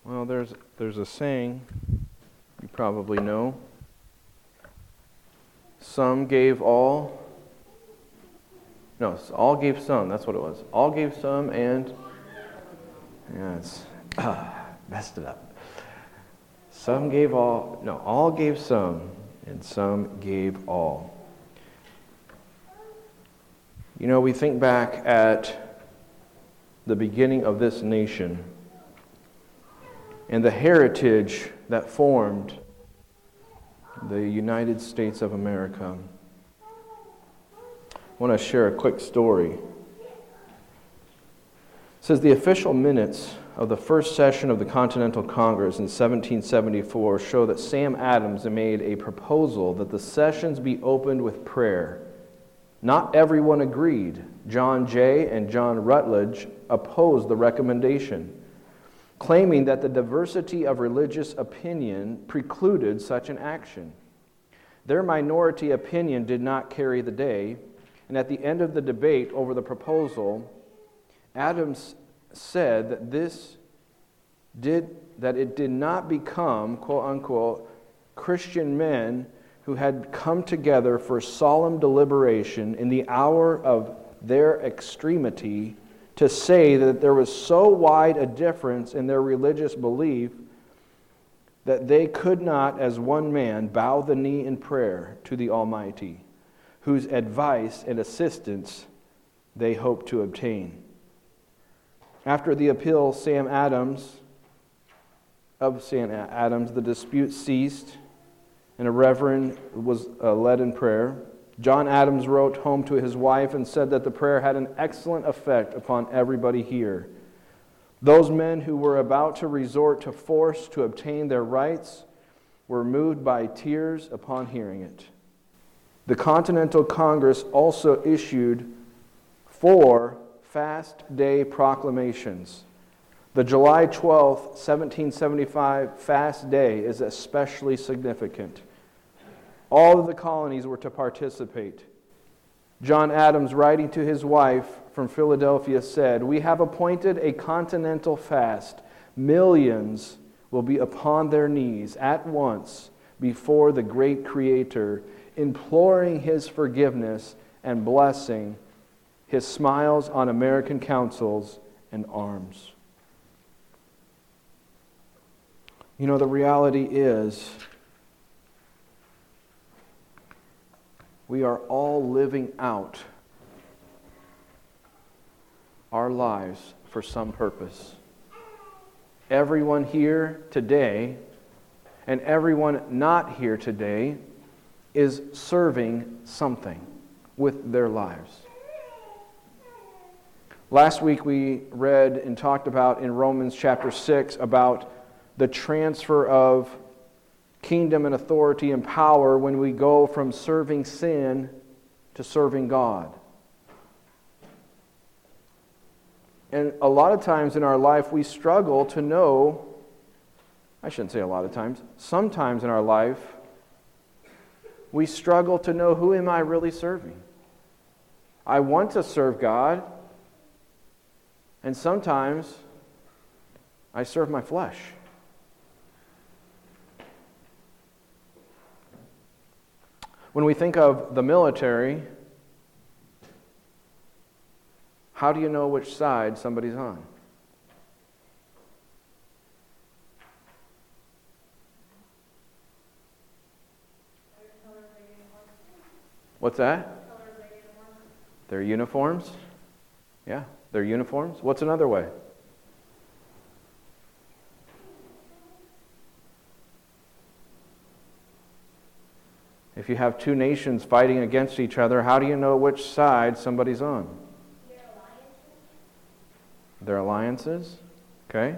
Well, there's a saying you probably know. Some gave all. No, all gave some. That's what it was. All gave some and... messed it up. Some gave all. No, all gave some and some gave all. You know, we think back at the beginning of this nation and the heritage that formed the United States of America. I want to share a quick story. It says the official minutes of the first session of the Continental Congress in 1774 show that Sam Adams made a proposal that the sessions be opened with prayer. Not everyone agreed. John Jay and John Rutledge opposed the recommendation, claiming that the diversity of religious opinion precluded such an action. Their minority opinion did not carry the day, and at the end of the debate over the proposal, Adams said that it did not become, quote unquote, Christian men who had come together for solemn deliberation in the hour of their extremity to say that there was so wide a difference in their religious belief that they could not, as one man, bow the knee in prayer to the Almighty, whose advice and assistance they hoped to obtain. After the appeal of Sam Adams, the dispute ceased, and a reverend was led in prayer. John Adams wrote home to his wife and said that the prayer had an excellent effect upon everybody here. Those men who were about to resort to force to obtain their rights were moved by tears upon hearing it. The Continental Congress also issued 4 fast day proclamations. The July 12th, 1775 fast day is especially significant. All of the colonies were to participate. John Adams, writing to his wife from Philadelphia, said, "We have appointed a continental fast. Millions will be upon their knees at once before the great Creator, imploring His forgiveness and blessing His smiles on American councils and arms." You know, the reality is we are all living out our lives for some purpose. Everyone here today and everyone not here today is serving something with their lives. Last week we read and talked about in Romans chapter 6 about the transfer of kingdom and authority and power when we go from serving sin to serving God. And a lot of times in our life we struggle to know, I shouldn't say a lot of times, sometimes in our life we struggle to know, who am I really serving? I want to serve God, and sometimes I serve my flesh. When we think of the military, how do you know which side somebody's on? What's that? Their uniforms? Yeah, their uniforms. What's another way? If you have two nations fighting against each other, how do you know which side somebody's on? Their alliances. Okay.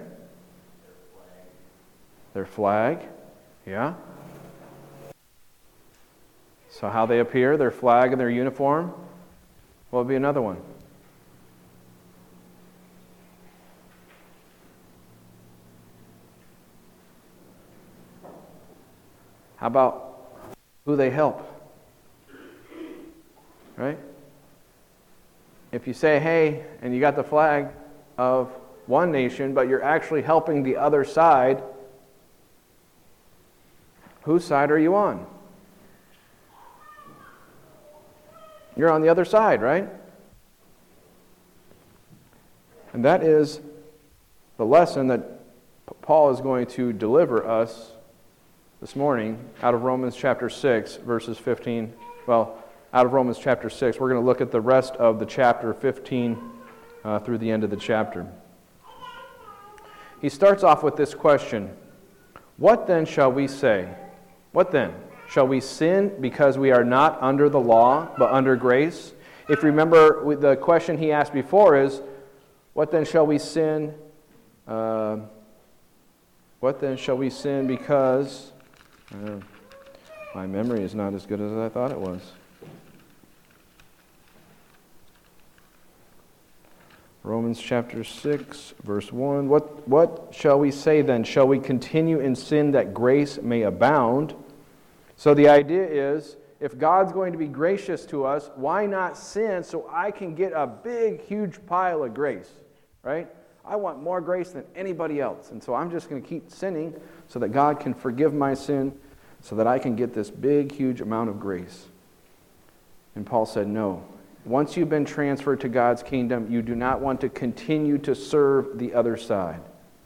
Their flag. Yeah. So how they appear, their flag and their uniform. What would be another one? How about who they help? Right? If you say, hey, and you got the flag of one nation, but you're actually helping the other side, whose side are you on? You're on the other side, right? And that is the lesson that Paul is going to deliver us this morning out of Romans chapter 6, verses 15. Well, out of Romans chapter 6. We're going to look at the rest of the chapter 15 through the end of the chapter. He starts off with this question: what then shall we say? What then? Shall we sin because we are not under the law, but under grace? If you remember, the question he asked before is, what then shall we sin? What then shall we sin because... my memory is not as good as I thought it was. Romans chapter 6, verse 1. What shall we say then? Shall we continue in sin that grace may abound? So the idea is, if God's going to be gracious to us, why not sin so I can get a big, huge pile of grace, right? I want more grace than anybody else, and so I'm just going to keep sinning so that God can forgive my sin, so that I can get this big, huge amount of grace. And Paul said, no. Once you've been transferred to God's kingdom, you do not want to continue to serve the other side.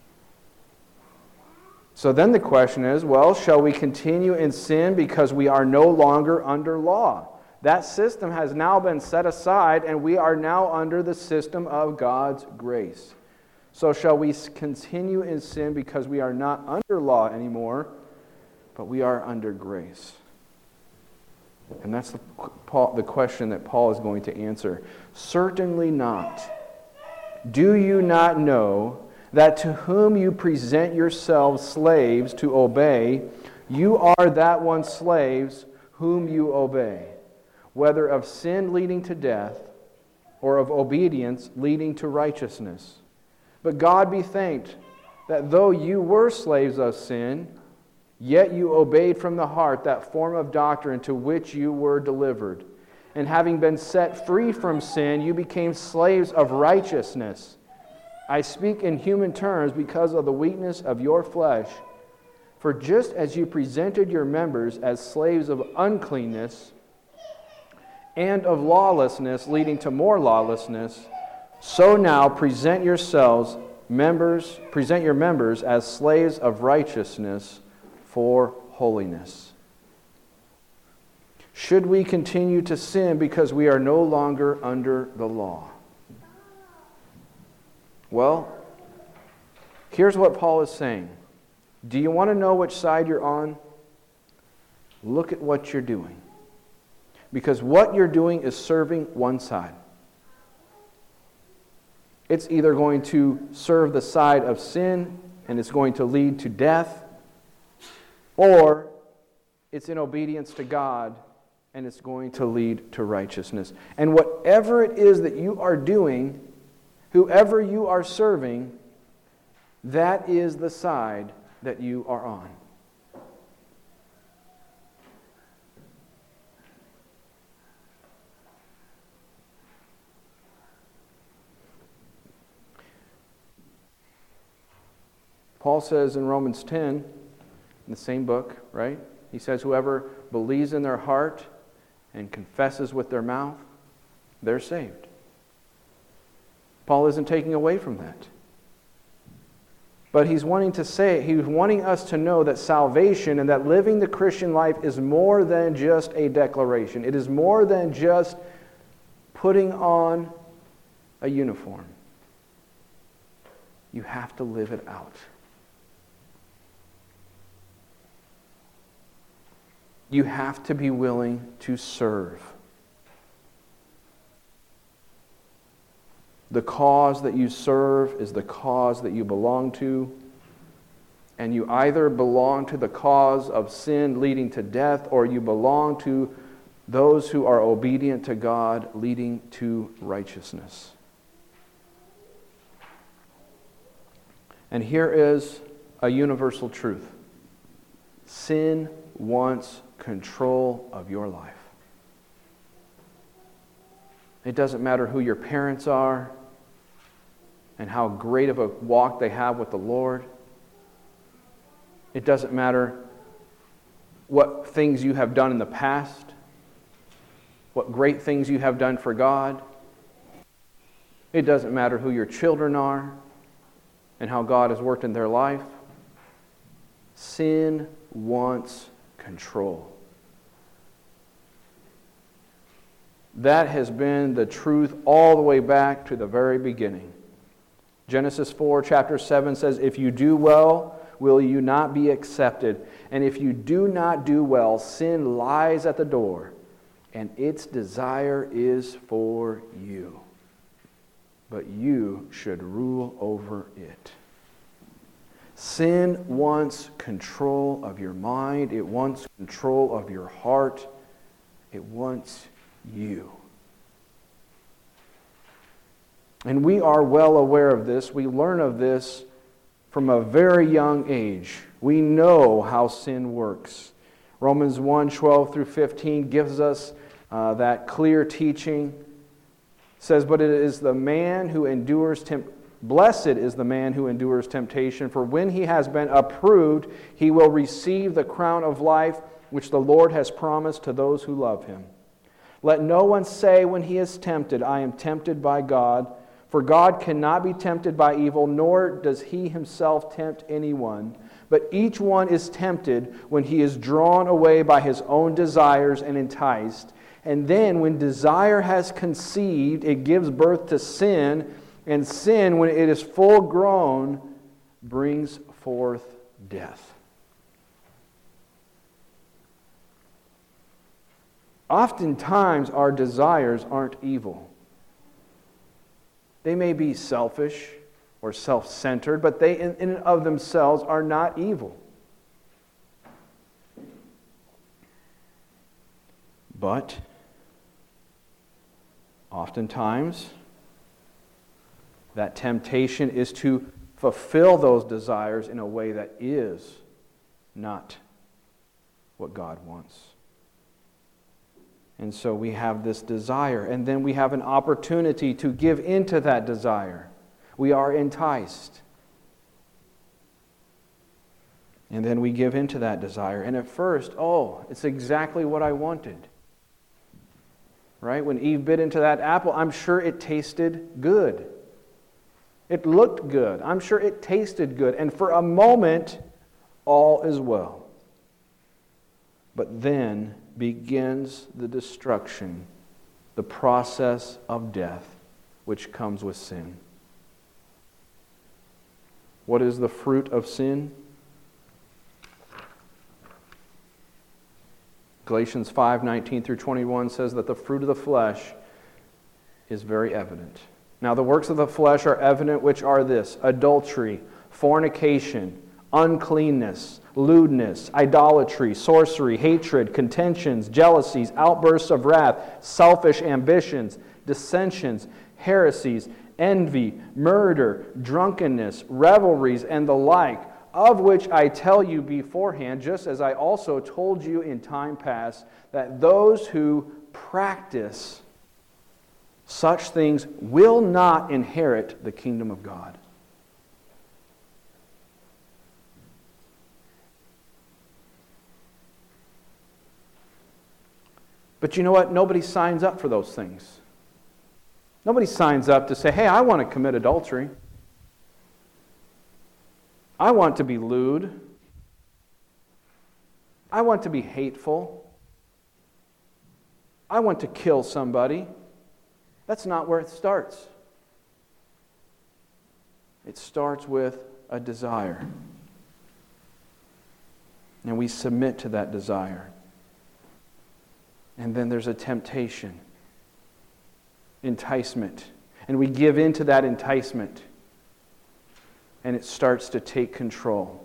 So then the question is, well, shall we continue in sin because we are no longer under law? That system has now been set aside, and we are now under the system of God's grace. So shall we continue in sin because we are not under law anymore, but we are under grace? And that's the question that Paul is going to answer. Certainly not. Do you not know that to whom you present yourselves slaves to obey, you are that one slaves whom you obey, whether of sin leading to death or of obedience leading to righteousness? But God be thanked that though you were slaves of sin, yet you obeyed from the heart that form of doctrine to which you were delivered. And having been set free from sin, you became slaves of righteousness. I speak in human terms because of the weakness of your flesh. For just as you presented your members as slaves of uncleanness and of lawlessness leading to more lawlessness, so now present your members as slaves of righteousness for holiness. Should we continue to sin because we are no longer under the law? Well, here's what Paul is saying. Do you want to know which side you're on? Look at what you're doing. Because what you're doing is serving one side. It's either going to serve the side of sin and it's going to lead to death, or it's in obedience to God and it's going to lead to righteousness. And whatever it is that you are doing, whoever you are serving, that is the side that you are on. Paul says in Romans 10, in the same book, right? He says, whoever believes in their heart and confesses with their mouth, they're saved. Paul isn't taking away from that. But he's wanting us to know that salvation and that living the Christian life is more than just a declaration. It is more than just putting on a uniform. You have to live it out. You have to be willing to serve. The cause that you serve is the cause that you belong to. And you either belong to the cause of sin leading to death, or you belong to those who are obedient to God leading to righteousness. And here is a universal truth. Sin wants control of your life. It doesn't matter who your parents are, and how great of a walk they have with the Lord. It doesn't matter what things you have done in the past, what great things you have done for God. It doesn't matter who your children are and how God has worked in their life. Sin wants control. That has been the truth all the way back to the very beginning. Genesis 4, chapter 7 says, "If you do well, will you not be accepted? And if you do not do well, sin lies at the door, and its desire is for you. But you should rule over it." Sin wants control of your mind. It wants control of your heart. It wants you. And we are well aware of this. We learn of this from a very young age. We know how sin works. Romans 1:12 through 15 gives us that clear teaching. It says, "But it is the man who endures Blessed is the man who endures temptation, for when he has been approved, he will receive the crown of life which the Lord has promised to those who love him. Let no one say when he is tempted, 'I am tempted by God,' for God cannot be tempted by evil, nor does he himself tempt anyone. But each one is tempted when he is drawn away by his own desires and enticed. And then when desire has conceived, it gives birth to sin, and sin, when it is full grown, brings forth death." Oftentimes, our desires aren't evil. They may be selfish or self-centered, but they in and of themselves are not evil. But oftentimes, that temptation is to fulfill those desires in a way that is not what God wants. And so we have this desire, and then we have an opportunity to give into that desire. We are enticed. And then we give into that desire. And at first, it's exactly what I wanted. Right? When Eve bit into that apple, I'm sure it tasted good. It looked good. I'm sure it tasted good. And for a moment, all is well. But then begins the destruction, the process of death, which comes with sin. What is the fruit of sin? Galatians 5:19 through 21 says that the fruit of the flesh is very evident. Now the works of the flesh are evident, which are this: adultery, fornication, uncleanness, lewdness, idolatry, sorcery, hatred, contentions, jealousies, outbursts of wrath, selfish ambitions, dissensions, heresies, envy, murder, drunkenness, revelries, and the like, of which I tell you beforehand, just as I also told you in time past, that those who practice such things will not inherit the kingdom of God. But you know what? Nobody signs up for those things. Nobody signs up to say, hey, I want to commit adultery. I want to be lewd. I want to be hateful. I want to kill somebody. That's not where it starts. It starts with a desire. And we submit to that desire. And then there's a temptation, enticement. And we give in to that enticement. And it starts to take control.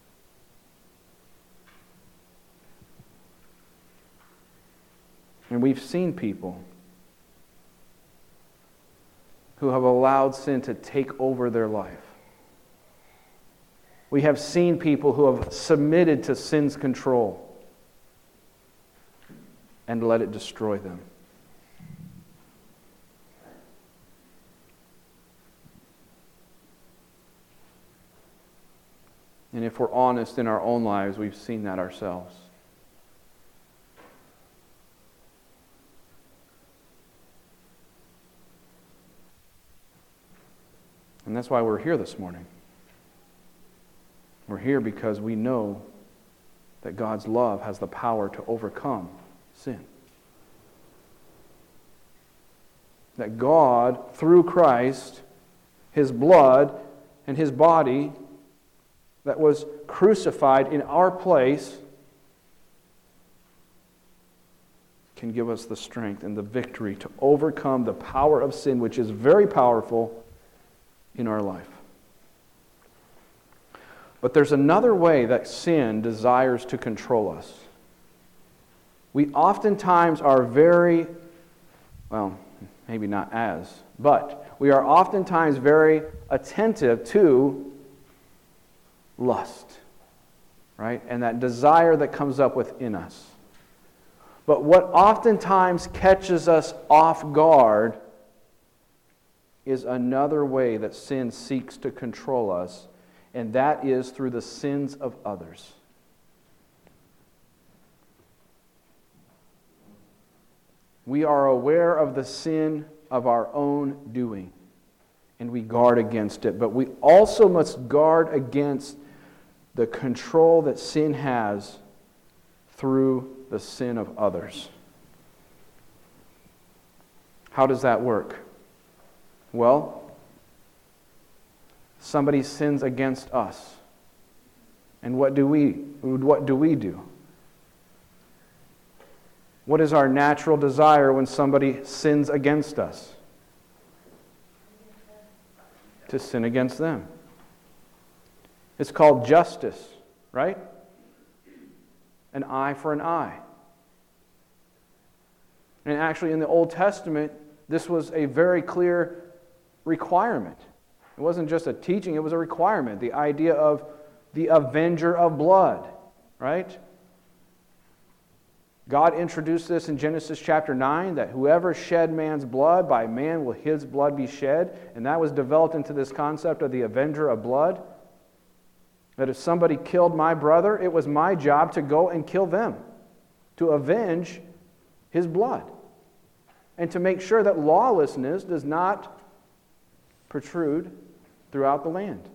And we've seen people who have allowed sin to take over their life. We have seen people who have submitted to sin's control and let it destroy them. And if we're honest in our own lives, we've seen that ourselves. And that's why we're here this morning. We're here because we know that God's love has the power to overcome sin. That God, through Christ, His blood and His body that was crucified in our place, can give us the strength and the victory to overcome the power of sin, which is very powerful in our life. But there's another way that sin desires to control us. We oftentimes are very, well, maybe not as, but we are oftentimes very attentive to lust, right? And that desire that comes up within us. But what oftentimes catches us off guard is another way that sin seeks to control us, and that is through the sins of others. We are aware of the sin of our own doing, and we guard against it. But we also must guard against the control that sin has through the sin of others. How does that work? Well, somebody sins against us. And what do we do? What is our natural desire when somebody sins against us? To sin against them. It's called justice, right? An eye for an eye. And actually in the Old Testament, this was a very clear requirement. It wasn't just a teaching, it was a requirement. The idea of the avenger of blood, right? God introduced this in Genesis chapter 9, that whoever shed man's blood, by man will his blood be shed. And that was developed into this concept of the avenger of blood. That if somebody killed my brother, it was my job to go and kill them, to avenge his blood, and to make sure that lawlessness does not protrude throughout the land.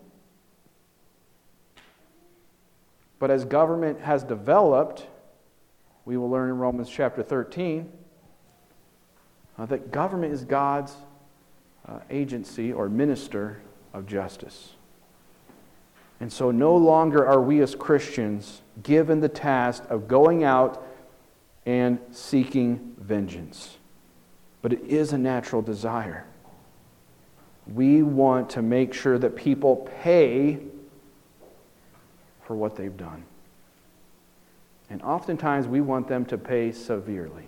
But as government has developed, we will learn in Romans chapter 13 that government is God's agency or minister of justice. And so no longer are we as Christians given the task of going out and seeking vengeance. But it is a natural desire. We want to make sure that people pay for what they've done. And oftentimes we want them to pay severely.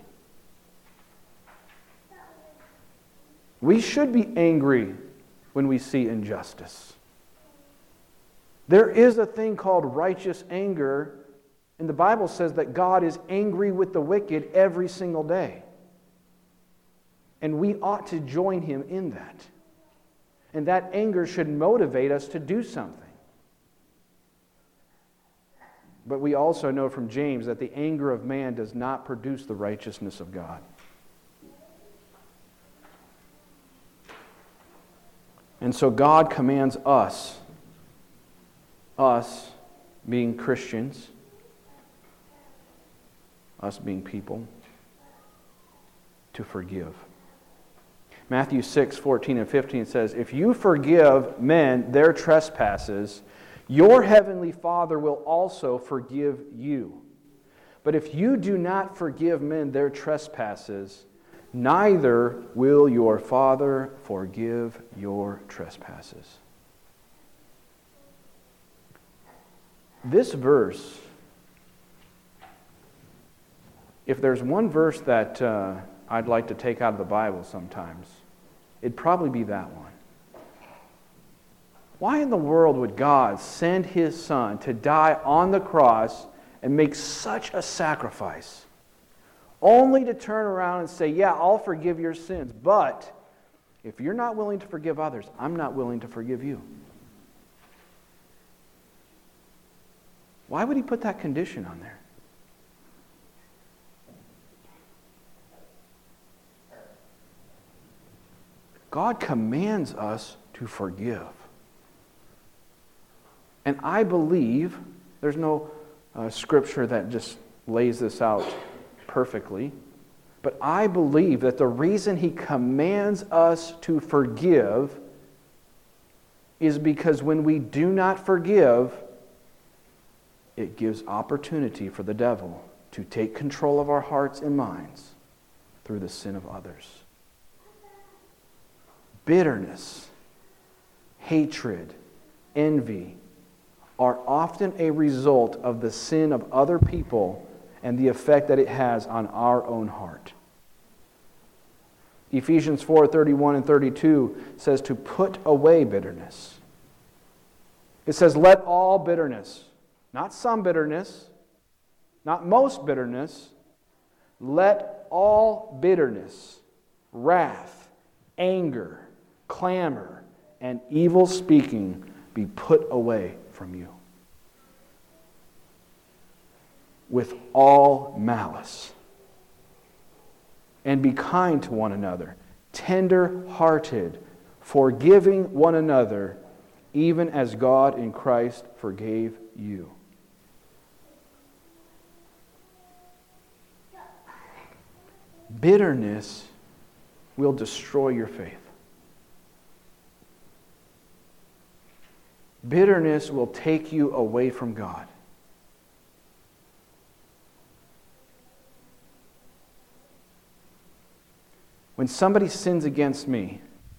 We should be angry when we see injustice. There is a thing called righteous anger, and the Bible says that God is angry with the wicked every single day. And we ought to join Him in that. And that anger should motivate us to do something. But we also know from James that the anger of man does not produce the righteousness of God. And so God commands us being Christians, us being people, to forgive. Matthew 6:14 and 15 says, "If you forgive men their trespasses, your heavenly Father will also forgive you. But if you do not forgive men their trespasses, neither will your Father forgive your trespasses." This verse, if there's one verse that I'd like to take out of the Bible sometimes, it'd probably be that one. Why in the world would God send His Son to die on the cross and make such a sacrifice, only to turn around and say, yeah, I'll forgive your sins, but if you're not willing to forgive others, I'm not willing to forgive you? Why would he put that condition on there? God commands us to forgive. And I believe, there's no scripture that just lays this out perfectly, but I believe that the reason he commands us to forgive is because when we do not forgive, it gives opportunity for the devil to take control of our hearts and minds through the sin of others. Bitterness, hatred, envy are often a result of the sin of other people and the effect that it has on our own heart. Ephesians 4:31 and 32 says to put away bitterness. It says, let all bitterness, not some bitterness, not most bitterness, let all bitterness, wrath, anger, clamor, and evil speaking be put away from you. With all malice. And be kind to one another, tender-hearted, forgiving one another, even as God in Christ forgave you. Bitterness will destroy your faith. Bitterness will take you away from God. When somebody sins against me,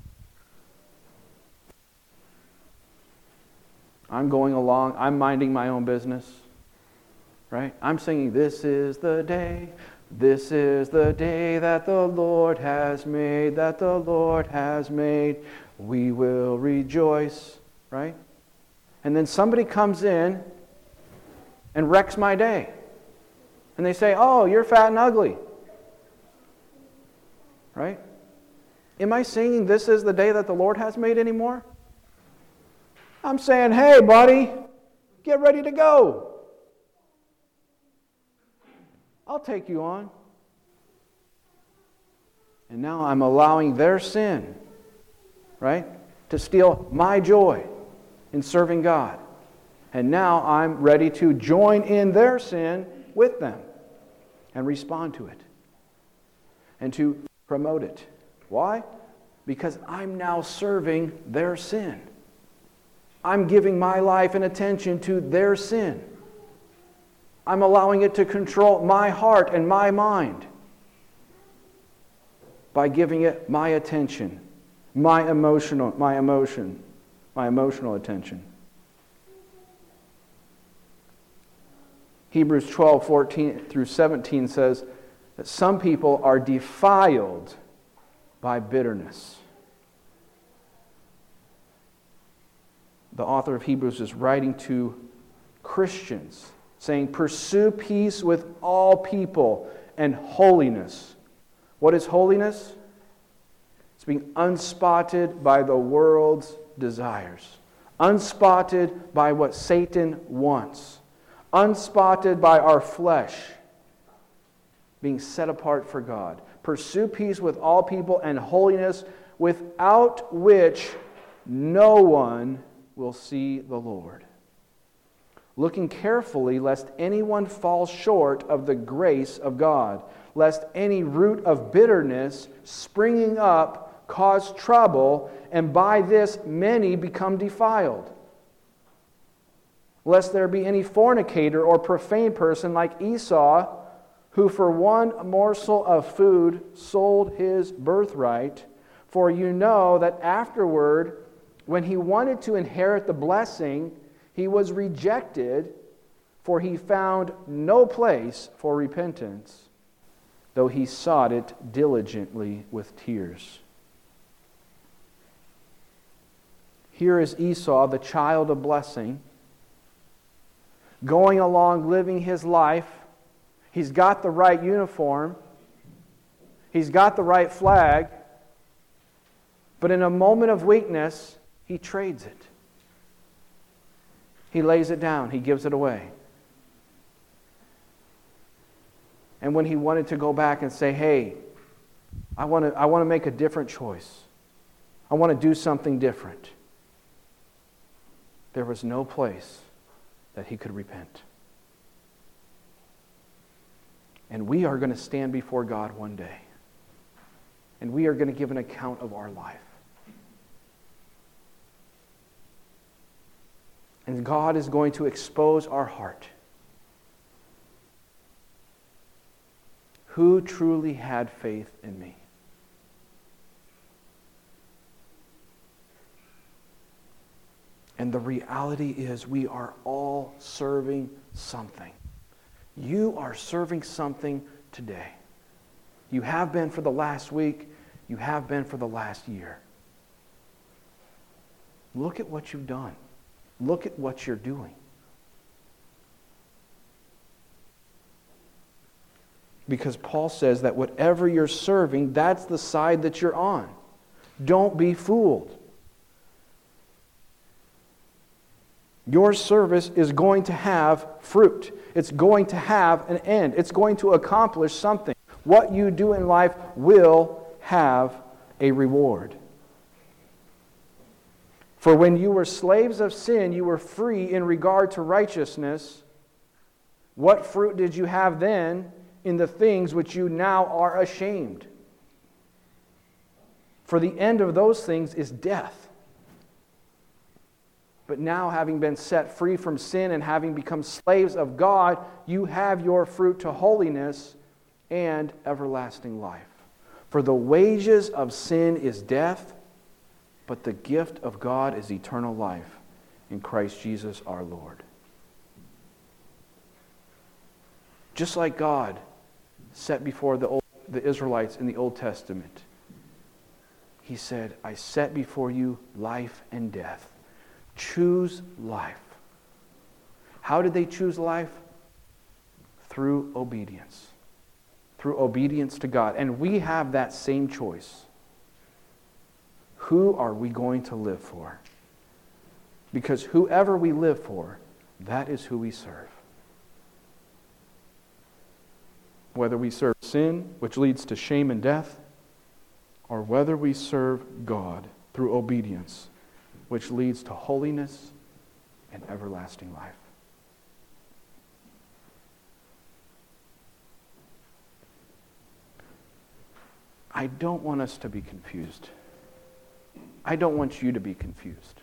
I'm going along, I'm minding my own business, right? I'm singing, this is the day that the Lord has made, that the Lord has made. We will rejoice, right? And then somebody comes in and wrecks my day. And they say, oh, you're fat and ugly. Right? Am I singing, this is the day that the Lord has made anymore? I'm saying, hey, buddy, get ready to go. I'll take you on. And now I'm allowing their sin, right, to steal my joy in serving God. And now I'm ready to join in their sin with them and respond to it and to promote it. Why? Because I'm now serving their sin. I'm giving my life and attention to their sin. I'm allowing it to control my heart and my mind by giving it my attention, my emotional attention. Hebrews 12:14 through 17 says that some people are defiled by bitterness. The author of Hebrews is writing to Christians, saying, pursue peace with all people and holiness. What is holiness? It's being unspotted by the world's desires, unspotted by what Satan wants, unspotted by our flesh, being set apart for God. Pursue peace with all people and holiness, without which no one will see the Lord. Looking carefully lest anyone fall short of the grace of God, lest any root of bitterness springing up cause trouble, and by this many become defiled. Lest there be any fornicator or profane person like Esau, who for one morsel of food sold his birthright. For you know that afterward, when he wanted to inherit the blessing, he was rejected, for he found no place for repentance, though he sought it diligently with tears. Here is Esau, the child of blessing, going along living his life. He's got the right uniform. He's got the right flag. But in a moment of weakness, he trades it. He lays it down. He gives it away. And when he wanted to go back and say, hey, I want to make a different choice. I want to do something different. There was no place that he could repent. And we are going to stand before God one day. And we are going to give an account of our life. And God is going to expose our heart. Who truly had faith in me? And the reality is we are all serving something. You are serving something today. You have been for the last week. You have been for the last year. Look at what you've done. Look at what you're doing. Because Paul says that whatever you're serving, that's the side that you're on. Don't be fooled. Your service is going to have fruit. It's going to have an end. It's going to accomplish something. What you do in life will have a reward. For when you were slaves of sin, you were free in regard to righteousness. What fruit did you have then in the things which you now are ashamed? For the end of those things is death. But now, having been set free from sin and having become slaves of God, you have your fruit to holiness and everlasting life. For the wages of sin is death, but the gift of God is eternal life in Christ Jesus our Lord. Just like God set before the Israelites in the Old Testament, He said, I set before you life and death. Choose life. How did they choose life? Through obedience. Through obedience to God. And we have that same choice. Who are we going to live for? Because whoever we live for, that is who we serve. Whether we serve sin, which leads to shame and death, or whether we serve God through obedience, which leads to holiness and everlasting life. I don't want us to be confused. I don't want you to be confused.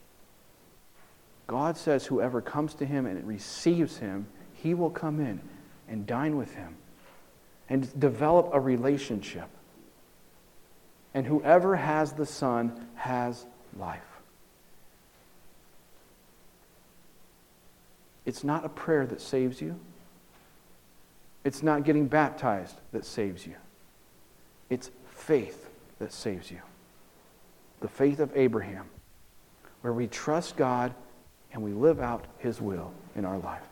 God says whoever comes to Him and receives Him, He will come in and dine with Him and develop a relationship. And whoever has the Son has life. It's not a prayer that saves you. It's not getting baptized that saves you. It's faith that saves you. The faith of Abraham, where we trust God and we live out His will in our life.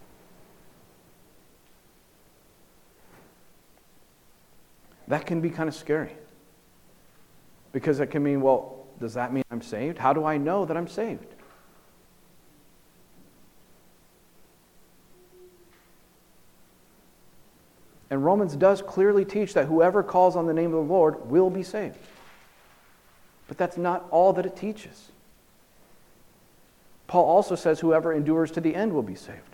That can be kind of scary. Because it can mean, well, does that mean I'm saved? How do I know that I'm saved? And Romans does clearly teach that whoever calls on the name of the Lord will be saved. But that's not all that it teaches. Paul also says whoever endures to the end will be saved.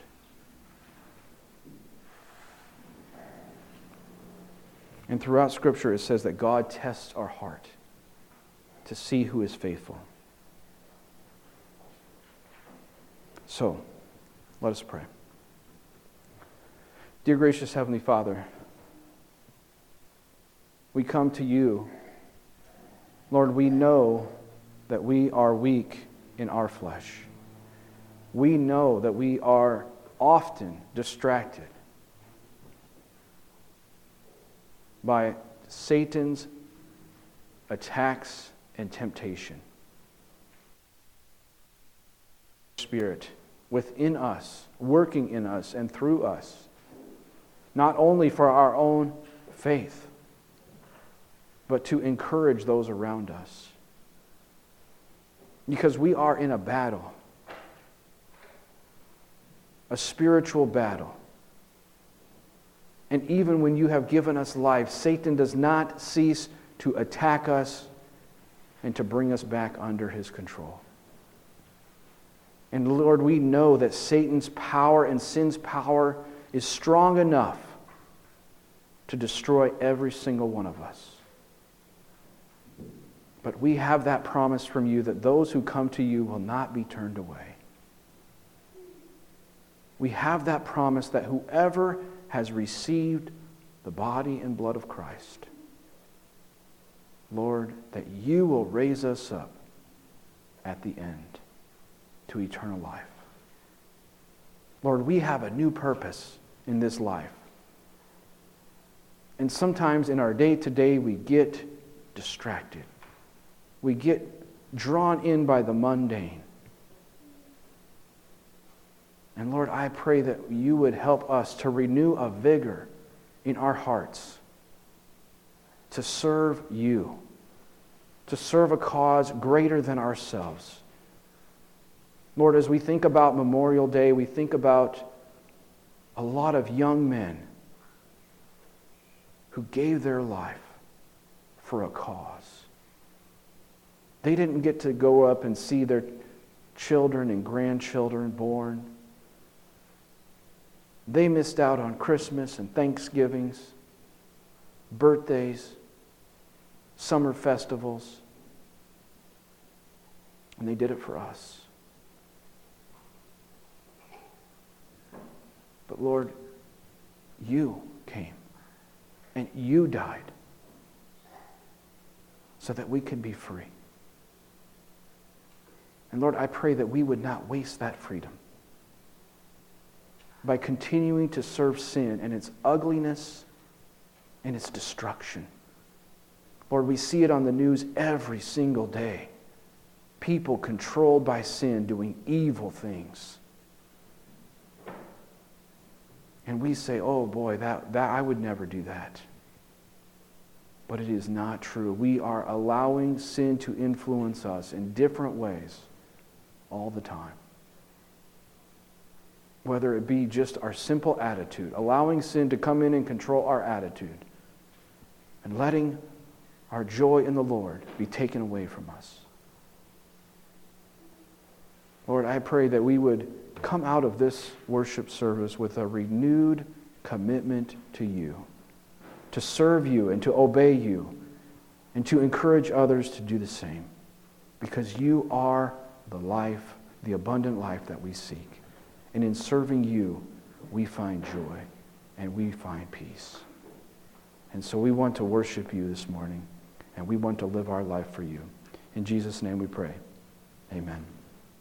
And throughout Scripture it says that God tests our heart to see who is faithful. So, let us pray. Dear gracious Heavenly Father, we come to You. Lord, we know that we are weak in our flesh. We know that we are often distracted by Satan's attacks and temptation. Spirit within us, working in us and through us, not only for our own faith, but to encourage those around us. Because we are in a battle, a spiritual battle. And even when you have given us life, Satan does not cease to attack us and to bring us back under his control. And Lord, we know that Satan's power and sin's power is strong enough to destroy every single one of us. But we have that promise from you that those who come to you will not be turned away. We have that promise that whoever has received the body and blood of Christ, Lord, that you will raise us up at the end to eternal life. Lord, we have a new purpose in this life. And sometimes in our day-to-day we get distracted. We get drawn in by the mundane. And Lord, I pray that you would help us to renew a vigor in our hearts to serve you, to serve a cause greater than ourselves. Lord, as we think about Memorial Day, we think about a lot of young men who gave their life for a cause. They didn't get to go up and see their children and grandchildren born. They missed out on Christmas and Thanksgivings, birthdays, summer festivals, and they did it for us. But Lord, you came and you died so that we could be free. And Lord, I pray that we would not waste that freedom by continuing to serve sin and its ugliness and its destruction. Lord, we see it on the news every single day. People controlled by sin doing evil things. And we say, oh boy, that I would never do that. But it is not true. We are allowing sin to influence us in different ways all the time. Whether it be just our simple attitude, allowing sin to come in and control our attitude, and letting our joy in the Lord be taken away from us. Lord, I pray that we would come out of this worship service with a renewed commitment to you, to serve you and to obey you, and to encourage others to do the same, because you are the life, the abundant life that we seek. And in serving you, we find joy and we find peace. And so we want to worship you this morning, and we want to live our life for you. In Jesus' name we pray. Amen.